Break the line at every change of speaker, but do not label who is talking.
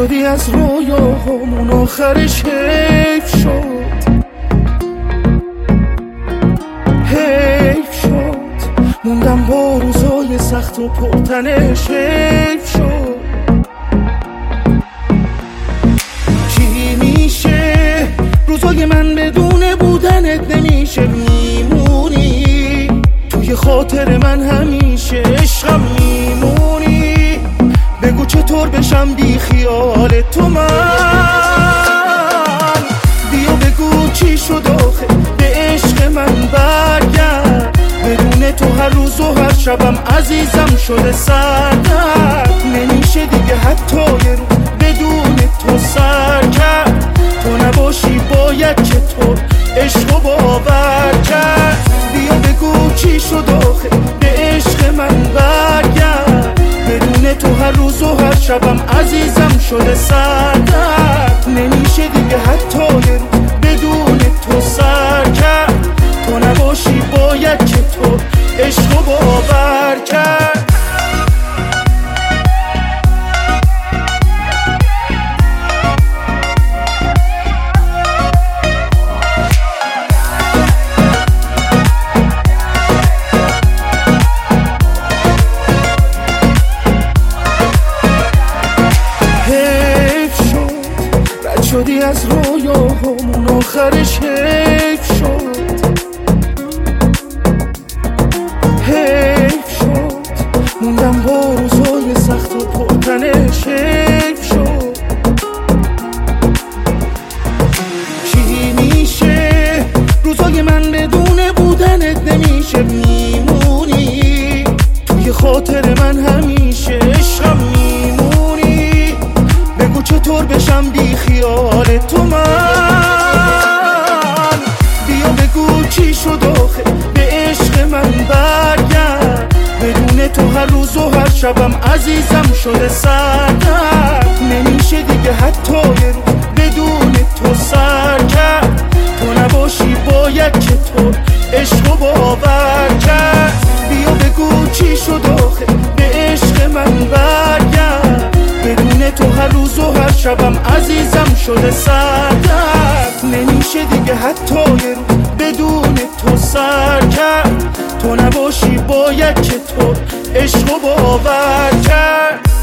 شدی از رویاهامون آخرش حیف شد، حیف شد. موندم با روزای سخت و پرتنش حیف شد. چی میشه روزای من بدون بودنت نمیشه، میمونی توی خاطر من همیشه، عشقم میمونی. بگو چطور بشم بی خیال تو من، بیا بگو چی شد آخه به عشق من برگرد. بدون تو هر روز و هر شبم عزیزم شده سردرد. نمیشه دیگه حتی یه رو بدون تو سر کرد. تو نباشی باید چطور عشق و باور کرد. بیا بگو چی شد آخه به عشق من برگرد. بدون تو هر روز و هر شبم عزیزم شده سردرد. نمیشه دیگه حتی یه رو بدون تو سر کرد. تو نباشی باید چطور عشق و باور کرد. شدی از رویاهامون آخرش حیف شد، حیف شد. موندم با روزای سخت و پرتنش حیف شد. چی میشه روزای من بدون بودنت نمیشه، میمونی توی خاطر من همیشه، عشقم میمونی. بگو چطور بشم بی خیال تو من، بیا بگو چی شد آخه به عشق من برگرد. بدون تو هر روز و هر شبم عزیزم شده سردرد. نمیشه دیگه حتی یه رو بدون تو سر کرد. تو نباشی باید چطور عشق و باور کرد. بیا بگو چی شد آخه به عشق من برگرد. بدون تو هر روز و هر شبم عزیزم شده سردرد. نمیشه دیگه حتی یه رو بدون تو سر کرد. تو نباشی باید چطور عشق و باور کرد.